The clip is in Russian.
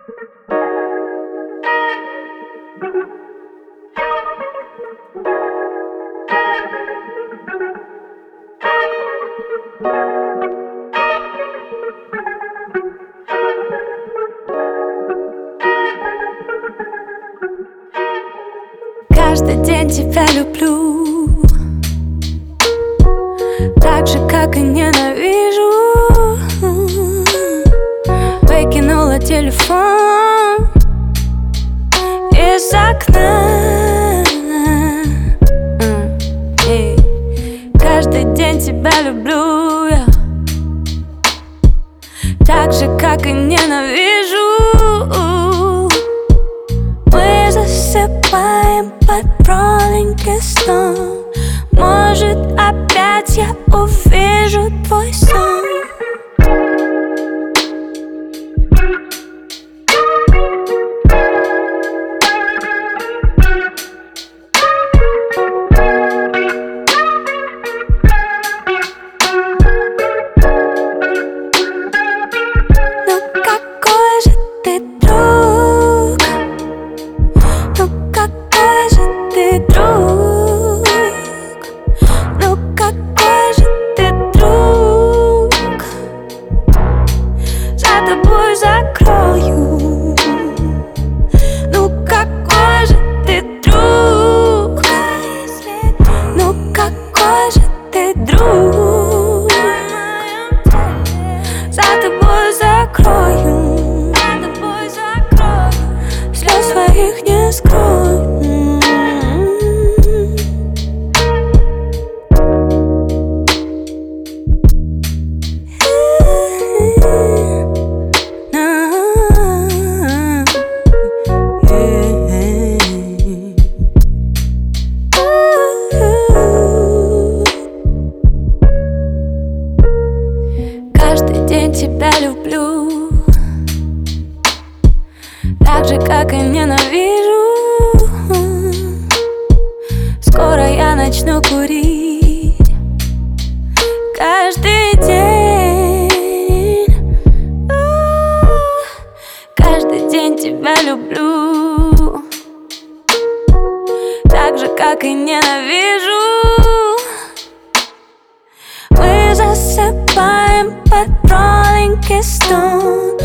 Каждый день тебя люблю, так же, как и ненавижу. Выкинула телефон из окна. Каждый день тебя люблю я, так же, как и ненавижу. Мы засыпаем под маленький сон. Может, опять я увижу твой сон. Ну какой же ты друг, ну какой же ты друг, ну какой же ты друг. За тобой закрою. Ну какой же ты друг, ну какой же ты друг. За тобой закрою, слез своих не скрою. Каждый день тебя люблю, так же, как и ненавижу. Скоро я начну курить каждый день. Каждый день тебя люблю, так же, как и ненавижу. Мы засыпаем под маленький сон.